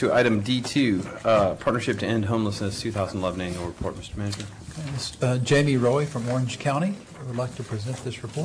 To item D2, Partnership to End Homelessness 2011 Annual Report, Mr. Manager. Okay, Ms. Jamie Roy from Orange County would like to present this report.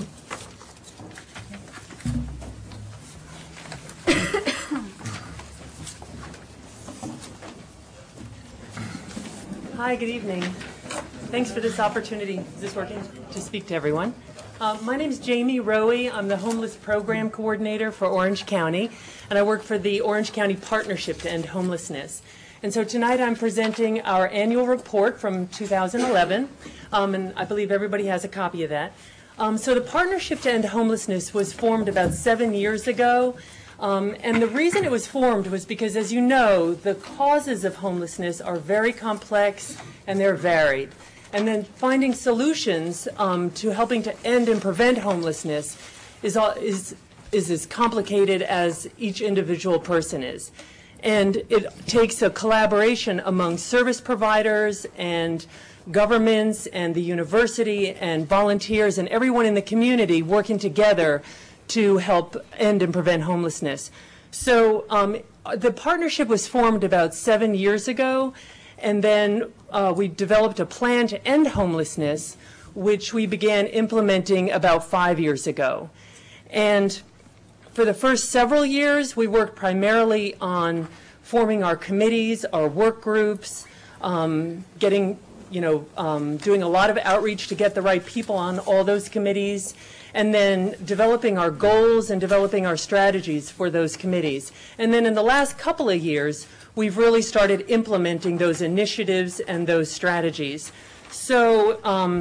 Hi, good evening. Thanks for this opportunity. Is this working? To speak to everyone. My name is Jamie Rowe. I'm the Homeless Program Coordinator for Orange County, and I work for the Orange County Partnership to End Homelessness. And so tonight I'm presenting our annual report from 2011, and I believe everybody has a copy of that. So the Partnership to End Homelessness was formed about 7 years ago, and the reason it was formed was because, as you know, the causes of homelessness are very complex and they're varied. And then finding solutions to helping to end and prevent homelessness is as complicated as each individual person is. And it takes a collaboration among service providers and governments and the university and volunteers and everyone in the community working together to help end and prevent homelessness. So the partnership was formed about 7 years ago, and then we developed a plan to end homelessness, which we began implementing about 5 years ago. And for the first several years, we worked primarily on forming our committees, our work groups, doing a lot of outreach to get the right people on all those committees, and then developing our goals and developing our strategies for those committees. And then in the last couple of years, we've really started implementing those initiatives and those strategies. So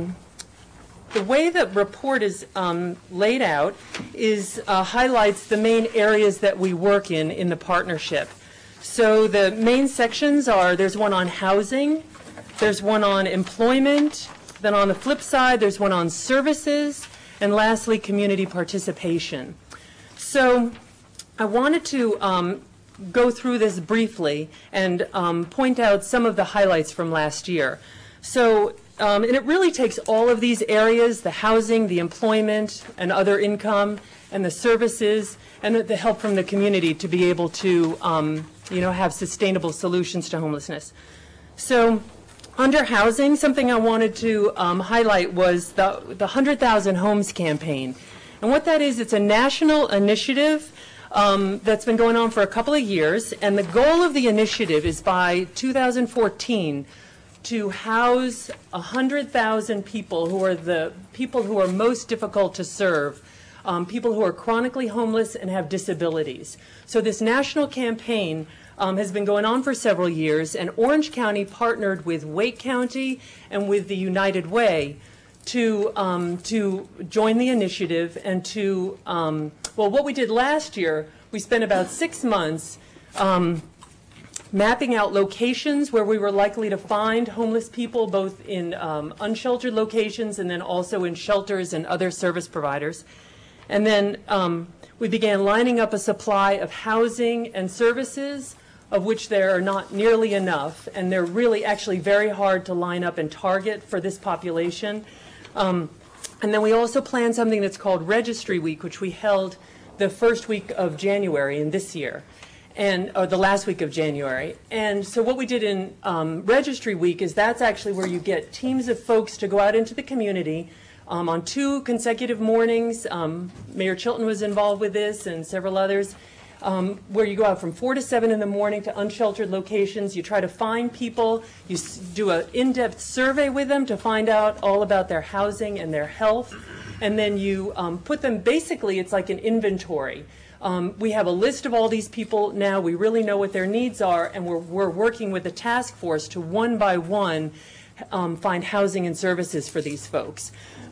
the way the report is laid out is highlights the main areas that we work in the partnership. So the main sections are, there's one on housing, there's one on employment, then on the flip side, there's one on services, and lastly, community participation. So I wanted to go through this briefly and point out some of the highlights from last year. So, and it really takes all of these areas, the housing, the employment, and other income, and the services, and the help from the community to be able to, have sustainable solutions to homelessness. So, under housing, something I wanted to highlight was the 100,000 Homes campaign. And what that is, it's a national initiative that's been going on for a couple of years, and the goal of the initiative is by 2014 to house 100,000 people who are the people who are most difficult to serve, people who are chronically homeless and have disabilities. So this national campaign has been going on for several years, and Orange County partnered with Wake County and with the United Way to join the initiative and to, what we did last year, we spent about 6 months mapping out locations where we were likely to find homeless people, both in unsheltered locations and then also in shelters and other service providers. And then we began lining up a supply of housing and services, of which there are not nearly enough, and they're really actually very hard to line up and target for this population. And then we also planned something that's called Registry Week, which we held the first week of January in this year, or the last week of January. And so what we did in Registry Week is that's actually where you get teams of folks to go out into the community on 2 consecutive mornings. Mayor Chilton was involved with this and several others. Where you go out from 4 to 7 in the morning to unsheltered locations. You try to find people. You do an in-depth survey with them to find out all about their housing and their health. And then you put them, basically, it's like an inventory. We have a list of all these people now. We really know what their needs are, and we're working with a task force to one by one find housing and services for these folks.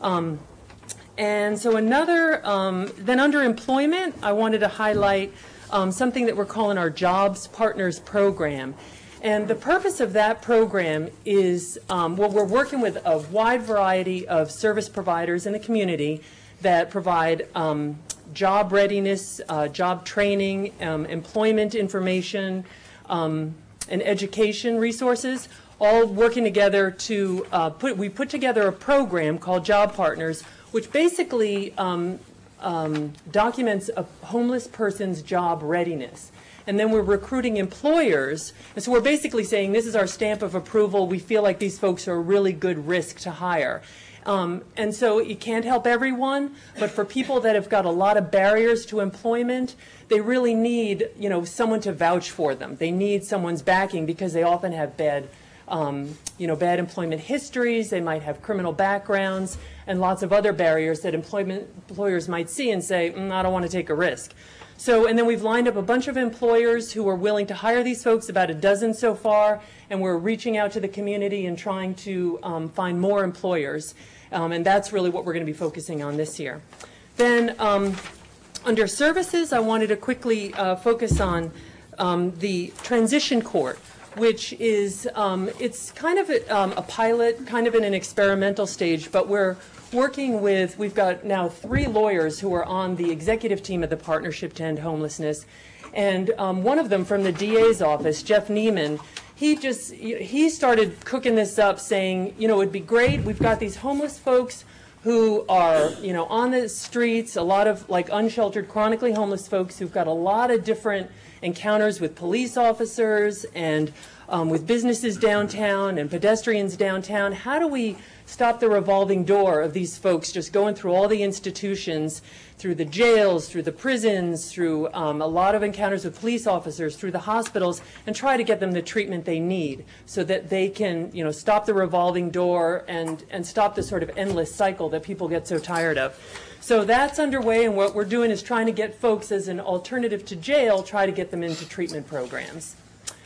And so then under employment, I wanted to highlight something that we're calling our Jobs Partners Program. And the purpose of that program is, we're working with a wide variety of service providers in the community that provide job readiness, job training, employment information, and education resources, all working together to we put together a program called Job Partners, which basically documents a homeless person's job readiness. and then we're recruiting employers. And so we're basically saying this is our stamp of approval. We feel like these folks are a really good risk to hire. And so you can't help everyone, but for people that have got a lot of barriers to employment, they really need, someone to vouch for them. They need someone's backing because they often have bad employment histories. They might have criminal backgrounds and lots of other barriers that employers might see and say, I don't want to take a risk. So, and then we've lined up a bunch of employers who are willing to hire these folks, about a dozen so far, and we're reaching out to the community and trying to find more employers. And that's really what we're going to be focusing on this year. Then under services, I wanted to quickly focus on the transition court, which is, it's kind of a pilot, kind of in an experimental stage, but we're working with, we've got now 3 lawyers who are on the executive team of the Partnership to End Homelessness. And one of them from the DA's office, Jeff Neiman, he started cooking this up saying, it would be great. We've got these homeless folks who are, on the streets, a lot of like unsheltered, chronically homeless folks who've got a lot of different encounters with police officers and with businesses downtown and pedestrians downtown. How do we stop the revolving door of these folks just going through all the institutions, through the jails, through the prisons, through a lot of encounters with police officers, through the hospitals, and try to get them the treatment they need so that they can, stop the revolving door and stop the sort of endless cycle that people get so tired of. So that's underway, and what we're doing is trying to get folks as an alternative to jail, try to get them into treatment programs.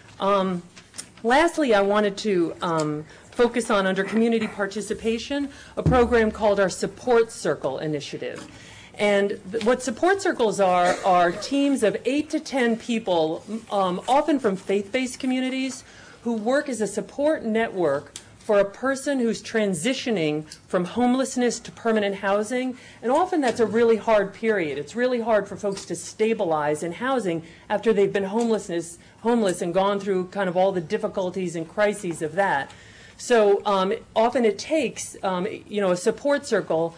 Lastly, I wanted to focus on, under community participation, a program called our Support Circle Initiative. And what support circles are teams of 8 to 10 people, often from faith-based communities, who work as a support network for a person who's transitioning from homelessness to permanent housing. And often that's a really hard period. It's really hard for folks to stabilize in housing after they've been homeless and gone through kind of all the difficulties and crises of that. So often it takes, a support circle,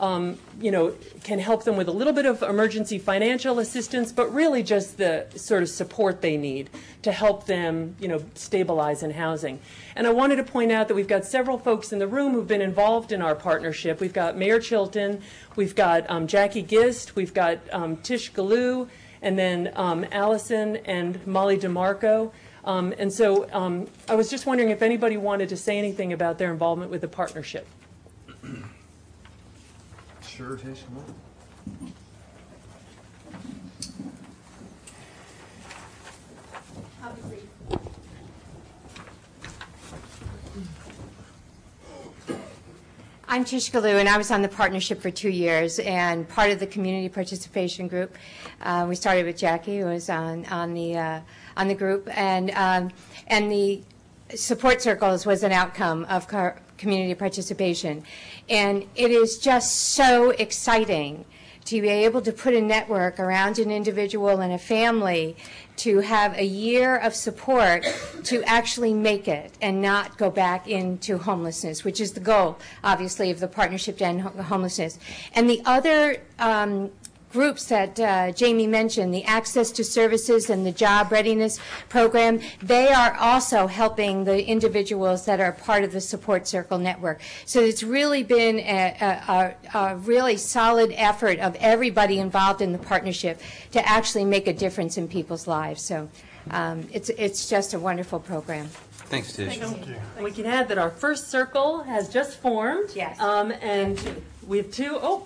can help them with a little bit of emergency financial assistance, but really just the sort of support they need to help them, stabilize in housing. And I wanted to point out that we've got several folks in the room who've been involved in our partnership. We've got Mayor Chilton, we've got Jackie Gist, we've got Tish Galoo, and then Allison and Molly DeMarco. And so I was just wondering if anybody wanted to say anything about their involvement with the partnership. Sure, Tish. I'm Tish Galoo, and I was on the partnership for 2 years and part of the community participation group. We started with Jackie, who was on the group, and the support circles was an outcome of community participation. And it is just so exciting to be able to put a network around an individual and a family to have a year of support to actually make it and not go back into homelessness, which is the goal, obviously, of the Partnership to End Homelessness. And the other groups that Jamie mentioned, the Access to Services and the Job Readiness Program, they are also helping the individuals that are part of the Support Circle Network. So it's really been a really solid effort of everybody involved in the partnership to actually make a difference in people's lives. So it's just a wonderful program. Thanks, Tish. Thank you. And we can add that our first circle has just formed. Yes. And we have 2.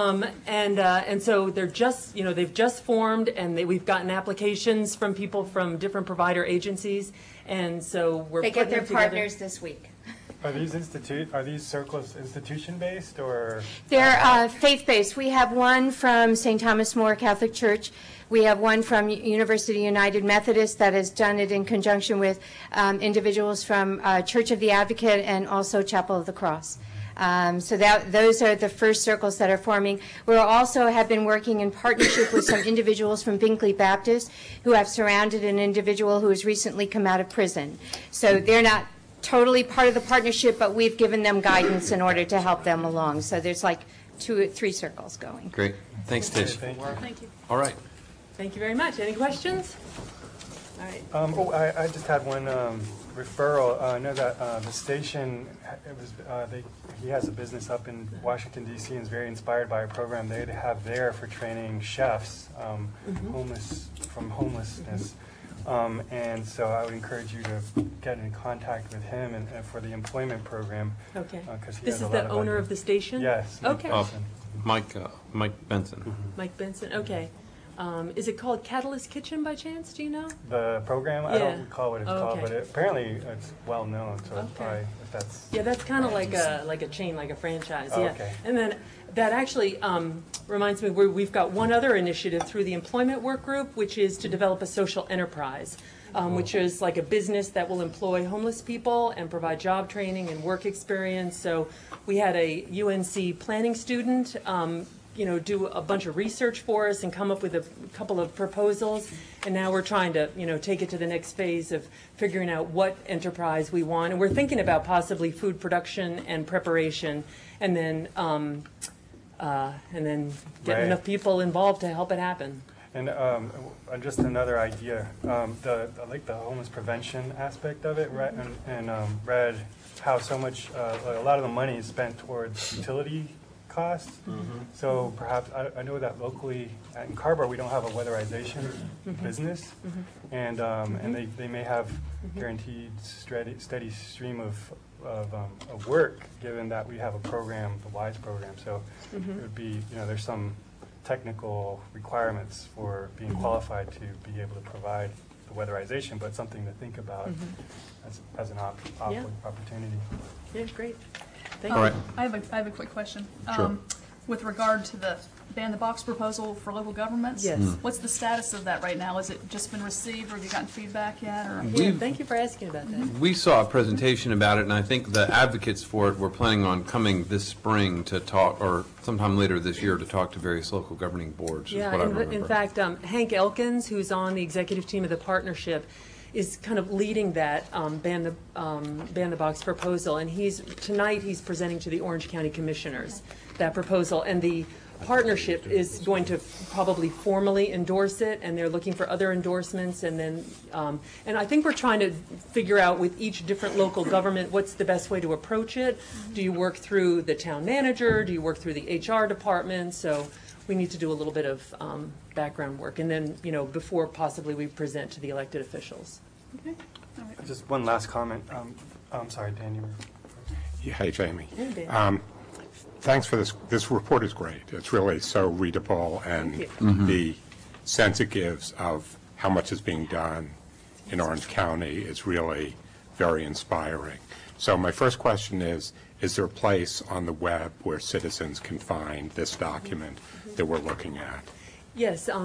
And so they're just, they've just formed, and we've gotten applications from people from different provider agencies, and so we're They get their putting them partners this week. Are these circles institution-based or? They're faith-based. We have one from St. Thomas More Catholic Church. We have one from University United Methodist that has done it in conjunction with individuals from Church of the Advocate and also Chapel of the Cross. So those are the first circles that are forming. We also have been working in partnership with some individuals from Binkley Baptist who have surrounded an individual who has recently come out of prison. So they're not totally part of the partnership, but we've given them guidance in order to help them along. So there's like 2 or 3 circles going. Great. Thanks, Tish. Thank you. Thank you. All right. Thank you very much. Any questions? right. I just had one referral. I know that the station, he has a business up in Washington, D.C. and is very inspired by a program they have there for training chefs from homelessness. And so I would encourage you to get in contact with him and for the employment program. Okay. 'Cause he This has is a the lot of owner ideas. of the station? Yes. Okay. Mike Benson. Mike Benson, okay. Is it called Catalyst Kitchen by chance, do you know? The program, I Yeah. don't recall what it's called, Okay. but apparently it's well known, so Okay. probably, if that's, Yeah, that's kind of like a chain, like a franchise, Oh, yeah. okay. And then that actually reminds me, we've got one other initiative through the employment work group, which is to develop a social enterprise, which is like a business that will employ homeless people and provide job training and work experience. So we had a UNC planning student do a bunch of research for us and come up with a couple of proposals. And now we're trying to, take it to the next phase of figuring out what enterprise we want. And we're thinking about possibly food production and preparation, and then getting Right. enough people involved to help it happen. and just another idea, I like the homeless prevention aspect of it, right? And read how so much, a lot of the money is spent towards utility costs. So perhaps, I know that locally in Carver, we don't have a weatherization business, and they may have guaranteed steady stream of work, given that we have a program, the WISE program. So it would be, there's some technical requirements for being qualified to be able to provide the weatherization, but something to think about as an Yeah. opportunity. Yeah, great. Thank All you. right. I have a quick question. Sure. With regard to the ban the box proposal for local governments, Yes. what's the status of that right now? Has it just been received, or have you gotten feedback yet? Or Yeah, thank you for asking about that. We saw a presentation about it, and I think the advocates for it were planning on coming this spring to talk, or sometime later this year, to talk to various local governing boards, is Yeah, what I remember. in fact, Hank Elkins, who's on the executive team of the partnership, is kind of leading that ban the box proposal, and tonight he's presenting to the Orange County Commissioners that proposal, and the partnership is going to probably formally endorse it, and they're looking for other endorsements, and then and I think we're trying to figure out with each different local government what's the best way to approach it. Do you work through the town manager? Do you work through the HR department? So we need to do a little bit of background work, and then, before possibly we present to the elected officials. okay. All right. Just one last comment. I'm sorry, Dan, you were... Yeah, hey, Jamie. Hey, Dan. Thanks for this. This report is great. It's really so readable, and the sense it gives of how much is being done in Orange County is really very inspiring. So my first question is there a place on the web where citizens can find this document that we're looking at? Yes, at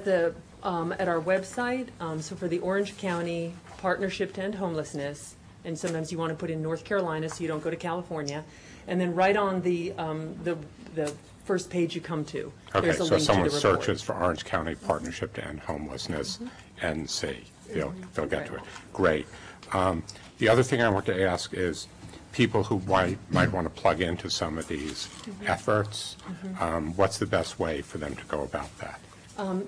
our website, so for the Orange County Partnership to End Homelessness, and sometimes you want to put in North Carolina so you don't go to California, and then right on the first page you come to, Okay, there's a so link someone to the report. searches for Orange County Partnership to End Homelessness and see, they'll get to it. Great. The other thing I want to ask is people who might want to plug into some of these efforts, what's the best way for them to go about that? On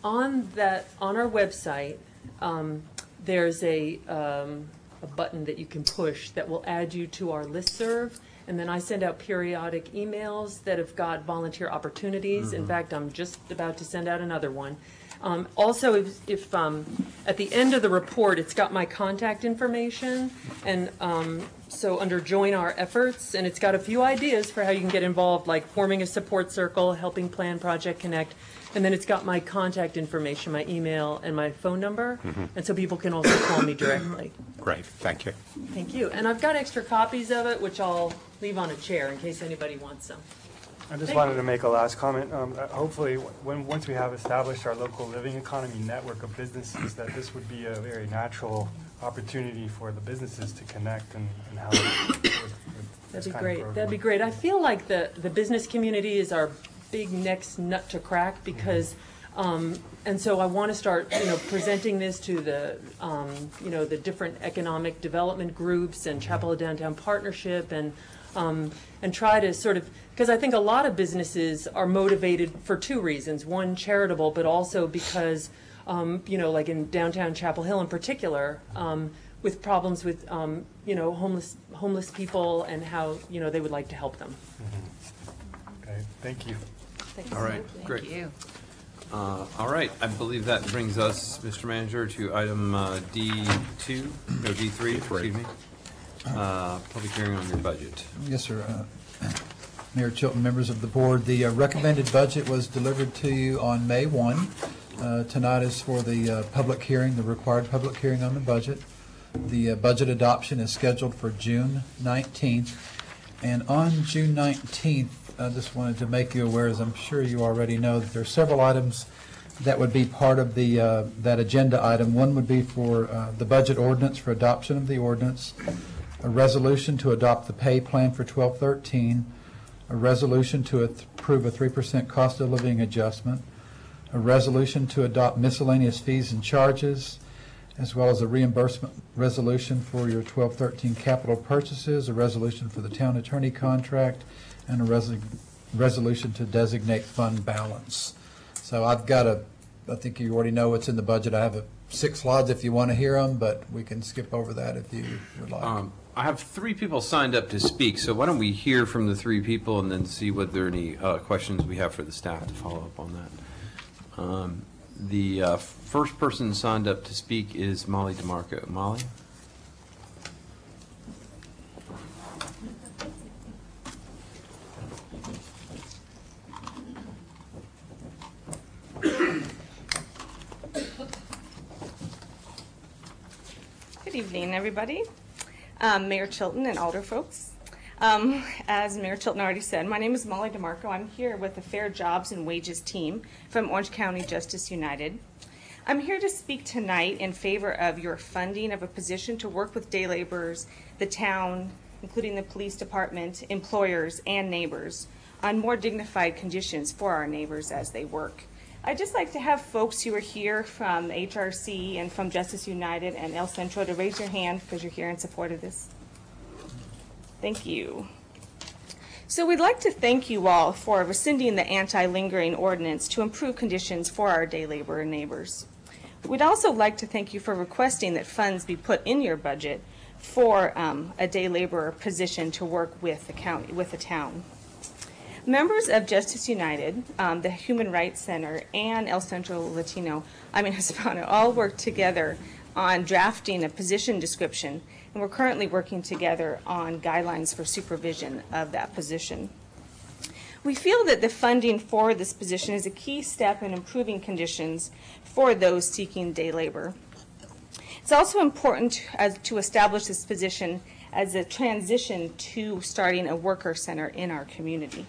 our website, there's a button that you can push that will add you to our listserv, and then I send out periodic emails that have got volunteer opportunities. In fact, I'm just about to send out another one. Also, if at the end of the report, it's got my contact information, and so under Join Our Efforts, and it's got a few ideas for how you can get involved, like forming a support circle, helping plan Project Connect, and then it's got my contact information, my email, and my phone number, and so people can also call me directly. Great, thank you. Thank you. And I've got extra copies of it, which I'll leave on a chair in case anybody wants some. I just Thank wanted you. to make a last comment. Hopefully, once we have established our local living economy network of businesses, that this would be a very natural opportunity for the businesses to connect and help with this That'd be kind of great. program. That'd be great. I feel like the business community is our big next nut to crack because, and so I want to start, presenting this to the, the different economic development groups and Chapel of Downtown Partnership and try to sort of, because I think a lot of businesses are motivated for two reasons. One, charitable, but also because like in downtown Chapel Hill in particular, with problems with, homeless people and how, they would like to help them. Okay, thank you. All right, great. All right, I believe that brings us, Mr. Manager, to item D2, no, D3, excuse me. Public hearing on your budget. Yes, sir. Mayor Chilton, members of the board, the recommended budget was delivered to you on May 1. Tonight is for the public hearing, the required public hearing on the budget. The budget adoption is scheduled for June 19th. And on June 19th, I just wanted to make you aware, as I'm sure you already know, that there are several items that would be part of the that agenda item. One would be for the budget ordinance, for adoption of the ordinance, a resolution to adopt the pay plan for 12/13, a resolution to approve a 3% cost of living adjustment, a resolution to adopt miscellaneous fees and charges, as well as a reimbursement resolution for your 12/13 capital purchases, a resolution for the town attorney contract, and a resolution to designate fund balance. So I've got I think you already know what's in the budget. I have 6 slides if you want to hear them, but we can skip over that if you would like. I have 3 people signed up to speak, so why don't we hear from the 3 people and then see whether there are any questions we have for the staff to follow up on that. The first person signed up to speak is Molly DeMarco. Molly? Good evening, everybody. Mayor Chilton and Alder folks. As Mayor Chilton already said, my name is Molly DeMarco. I'm here with the Fair Jobs and Wages team from Orange County Justice United. I'm here to speak tonight in favor of your funding of a position to work with day laborers, the town, including the police department, employers, and neighbors on more dignified conditions for our neighbors as they work. I'd just like to have folks who are here from HRC and from Justice United and El Centro to raise your hand because you're here in support of this. Thank you. So we'd like to thank you all for rescinding the anti-lingering ordinance to improve conditions for our day laborer neighbors. We'd also like to thank you for requesting that funds be put in your budget for a day laborer position to work with the county, with the town. Members of Justice United, the Human Rights Center, and El Centro Hispano all work together on drafting a position description, and we're currently working together on guidelines for supervision of that position. We feel that the funding for this position is a key step in improving conditions for those seeking day labor. It's also important to establish this position as a transition to starting a worker center in our community.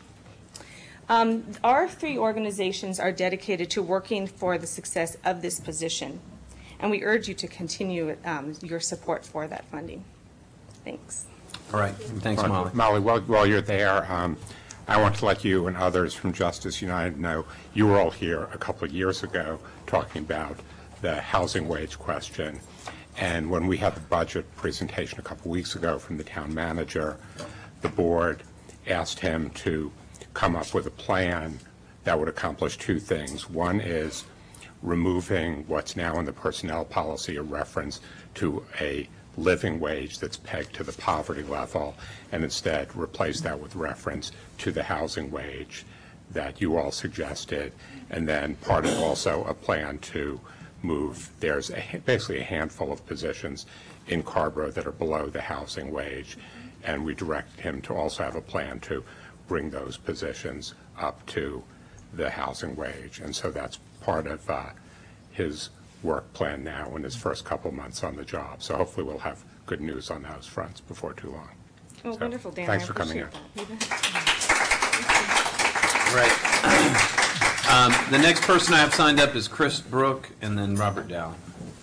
Our 3 organizations are dedicated to working for the success of this position, and we urge you to continue your support for that funding. Thanks. All right. Thanks, Molly. Molly, while you're there, I want to let you and others from Justice United know you were all here a couple of years ago talking about the housing wage question. And when we had the budget presentation a couple of weeks ago from the town manager, the board asked him to come up with a plan that would accomplish 2 things. One is removing what's now in the personnel policy, a reference to a living wage that's pegged to the poverty level, and instead replace that with reference to the housing wage that you all suggested. And then part of also a plan to move, there's basically a handful of positions in Carborough that are below the housing wage, and we directed him to also have a plan to bring those positions up to the housing wage. And so that's part of his work plan now in his first couple months on the job. So hopefully we'll have good news on those fronts before too long. Oh, So, wonderful, Dan. thanks I for coming in. appreciate Right. The next person I have signed up is Chris Brook and then Robert Dow.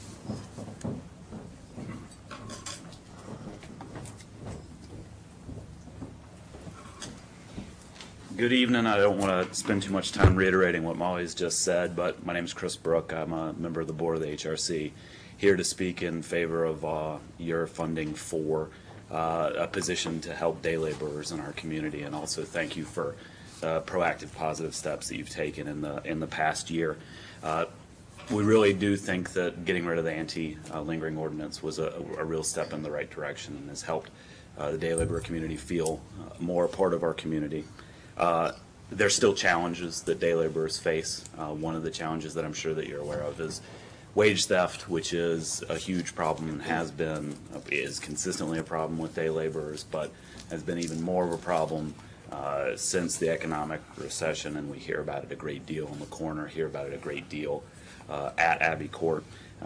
Good evening. I don't want to spend too much time reiterating what Molly's just said, but my name is Chris Brook. I'm a member of the board of the HRC, here to speak in favor of your funding for a position to help day laborers in our community, and also thank you for proactive, positive steps that you've taken in the past year. We really do think that getting rid of the anti-lingering ordinance was a real step in the right direction and has helped the day laborer community feel more a part of our community. There's still challenges that day laborers face. One of the challenges that I'm sure that you're aware of is wage theft, which is a huge problem and is consistently a problem with day laborers, but has been even more of a problem since the economic recession, and we hear about it a great deal in the corner, hear about it a great deal at Abbey Court.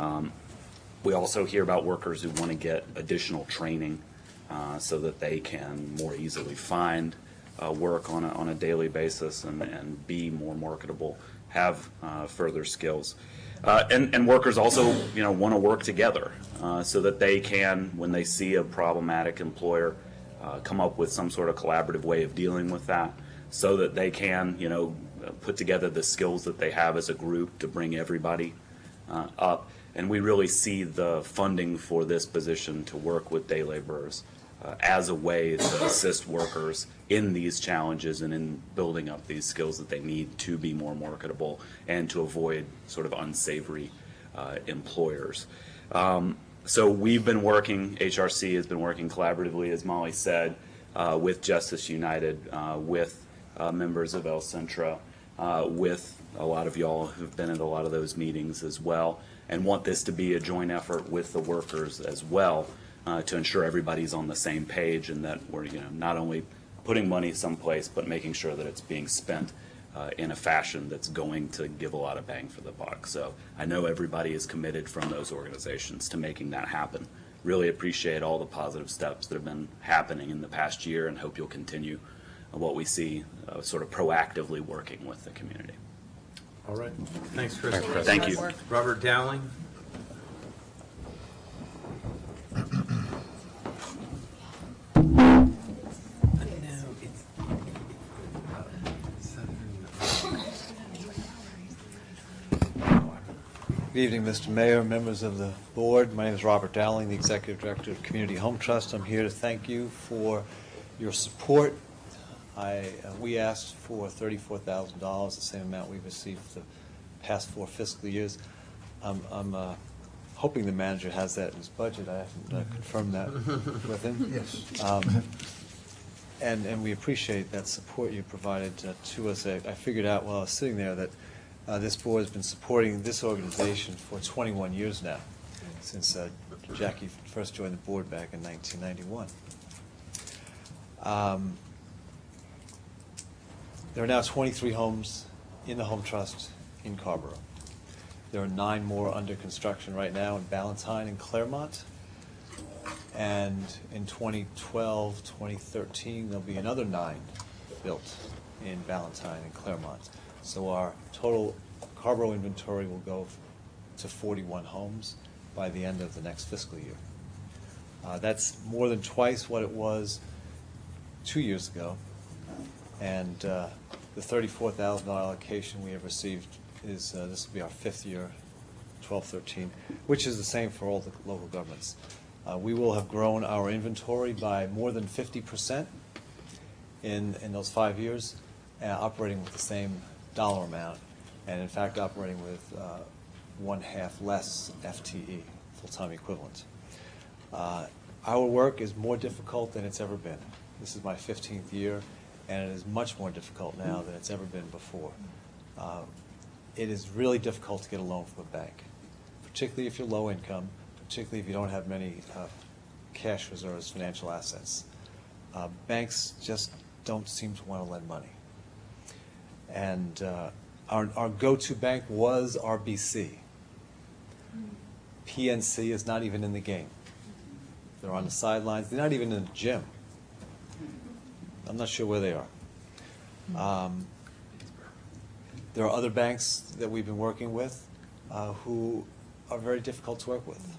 We also hear about workers who want to get additional training so that they can more easily find work on a daily basis and be more marketable, have further skills. And workers also, want to work together so that they can, when they see a problematic employer, come up with some sort of collaborative way of dealing with that, so that they can, put together the skills that they have as a group to bring everybody up. And we really see the funding for this position to work with day laborers as a way to assist workers in these challenges and in building up these skills that they need to be more marketable and to avoid sort of unsavory employers. So we've been working, HRC has been working collaboratively, as Molly said, with Justice United, with members of El Centro, with a lot of y'all who've been at a lot of those meetings as well, and want this to be a joint effort with the workers as well, to ensure everybody's on the same page and that we're not only putting money someplace but making sure that it's being spent in a fashion that's going to give a lot of bang for the buck. So I know everybody is committed from those organizations to making that happen. Really appreciate all the positive steps that have been happening in the past year and hope you'll continue what we see sort of proactively working with the community. All right. Thanks, Chris. Thanks, Chris. Thank you. Robert Dowling. Good evening, Mr. Mayor, members of the board. My name is Robert Dowling, the Executive Director of Community Home Trust. I'm here to thank you for your support. We asked for $34,000, the same amount we've received for the past 4 fiscal years. I'm hoping the manager has that in his budget. I haven't confirmed that with him. Yes. And we appreciate that support you provided to us. I figured out while I was sitting there that this board has been supporting this organization for 21 years now, since Jackie first joined the board back in 1991. There are now 23 homes in the Home Trust in Carrboro. There are 9 more under construction right now in Ballantyne and Claremont. And in 2012, 2013, there'll be another 9 built in Ballantyne and Claremont. So our total Carrboro inventory will go to 41 homes by the end of the next fiscal year. That's more than twice what it was 2 years ago. And the $34,000 allocation we have received is, this will be our 5th year, 12-13, which is the same for all the local governments. We will have grown our inventory by more than 50% in those 5 years, operating with the same dollar amount, and in fact operating with 1/2 less FTE, full-time equivalent. Our work is more difficult than it's ever been. This is my 15th year, and it is much more difficult now than it's ever been before. It is really difficult to get a loan from a bank, particularly if you're low income, particularly if you don't have many cash reserves, financial assets. Banks just don't seem to want to lend money. And our go-to bank was RBC. PNC is not even in the game. They're on the sidelines. They're not even in the gym. I'm not sure where they are. There are other banks that we've been working with who are very difficult to work with.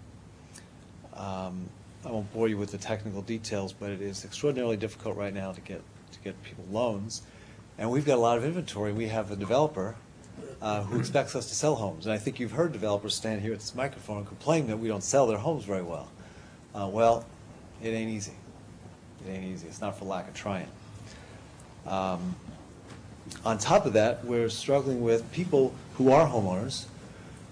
I won't bore you with the technical details, but it is extraordinarily difficult right now to get people loans. And we've got a lot of inventory. We have a developer who expects us to sell homes. And I think you've heard developers stand here at this microphone and complain that we don't sell their homes very well. Well, it ain't easy. It ain't easy. It's not for lack of trying. On top of that, we're struggling with people who are homeowners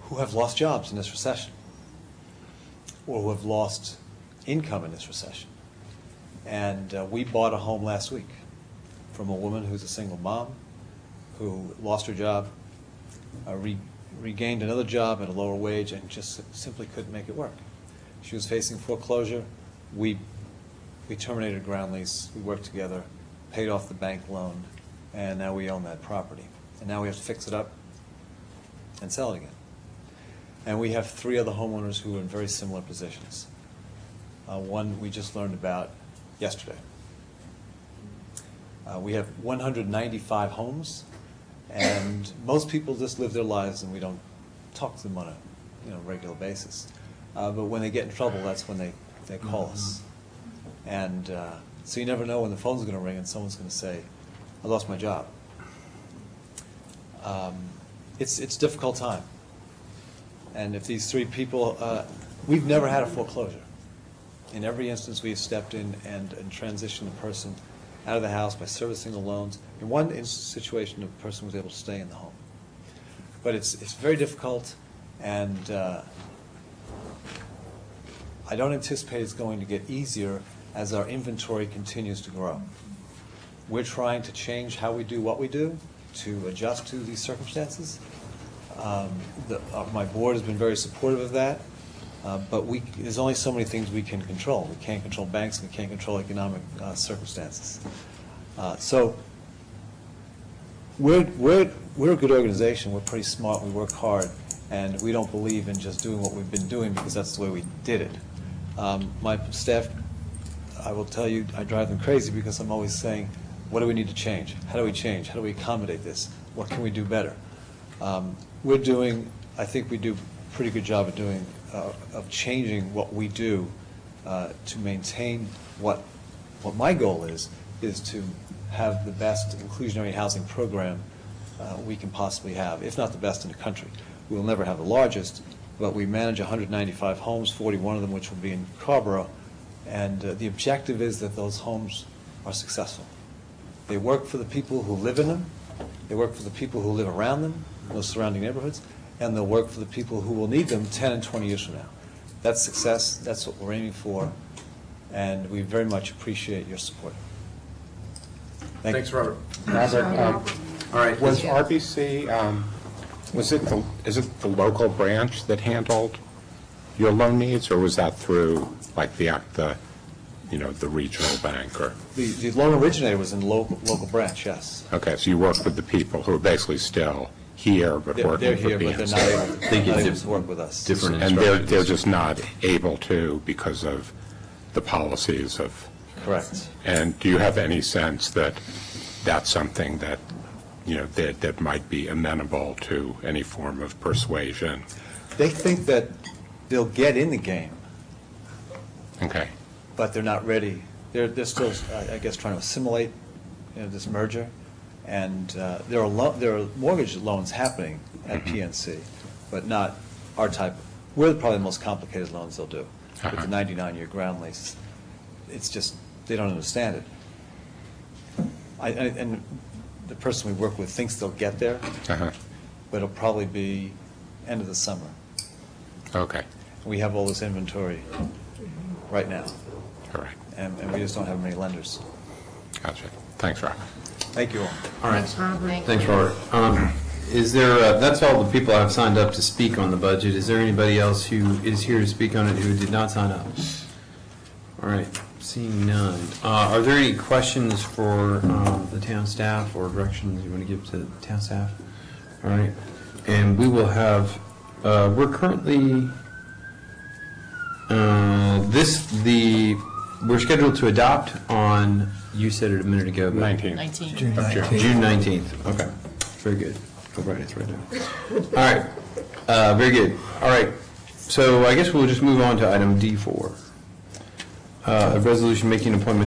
who have lost jobs in this recession, or who have lost income in this recession. And we bought a home last week from a woman who's a single mom who lost her job, regained another job at a lower wage, and just simply couldn't make it work. She was facing foreclosure. We terminated a ground lease. We worked together, paid off the bank loan, and now we own that property. And now we have to fix it up and sell it again. And we have 3 other homeowners who are in very similar positions. One we just learned about yesterday. We have 195 homes, and most people just live their lives and we don't talk to them on a regular basis. But when they get in trouble, that's when they call us. And so you never know when the phone's going to ring and someone's going to say, I lost my job. It's a difficult time. And if these 3 people, we've never had a foreclosure. In every instance, we've stepped in and transitioned the person out of the house by servicing the loans. In one situation, the person was able to stay in the home. But it's very difficult, and I don't anticipate it's going to get easier as our inventory continues to grow. We're trying to change how we do what we do to adjust to these circumstances. My board has been very supportive of that, but there's only so many things we can control. We can't control banks, we can't control economic circumstances. So we're a good organization, we're pretty smart, we work hard, and we don't believe in just doing what we've been doing because that's the way we did it. My staff, I will tell you, I drive them crazy because I'm always saying, what do we need to change? How do we change? How do we accommodate this? What can we do better? I think we do a pretty good job of changing what we do to maintain what my goal is to have the best inclusionary housing program we can possibly have, if not the best in the country. We will never have the largest, but we manage 195 homes, 41 of them which will be in Scarborough, and the objective is that those homes are successful. They work for the people who live in them, they work for the people who live around them, those surrounding neighborhoods, and they'll work for the people who will need them 10 and 20 years from now. That's success, that's what we're aiming for, and we very much appreciate your support. Thanks, Robert. Robert, All right. was RBC, is it the local branch that handled your loan needs, or was that through like the regional bank? Or The loan originator was in the local branch, yes. okay, so you work with the people who are basically still here but working They're for here, but BNC. they're not able to work with us. Different And instructions. they're just not able to because of the policies of. Correct. And do you have any sense that that's something that, that might be amenable to any form of persuasion? They think that they'll get in the game, Okay. but they're not ready. They're still, I guess, trying to assimilate this merger. And there are mortgage loans happening at PNC, but not our type. We're probably the most complicated loans they'll do with the 99-year ground lease. It's just, they don't understand it. And the person we work with thinks they'll get there, but it'll probably be end of the summer. Okay. We have all this inventory right now, All right. and we just don't have many lenders. Gotcha. Thanks, Rob. Thank you all. All right. Thanks, Robert. Is there, that's all the people I've signed up to speak on the budget. Is there anybody else who is here to speak on it who did not sign up? All right. Seeing none. Are there any questions for the town staff or directions you want to give to the town staff? All right. And we will have, we're currently, we're scheduled to adopt on, you said it a minute ago. but- 19th. June 19th. June 19th. Okay. Very good. I'll write it right now. All right. Very good. All right. So I guess we'll just move on to item D4. A resolution making an appointment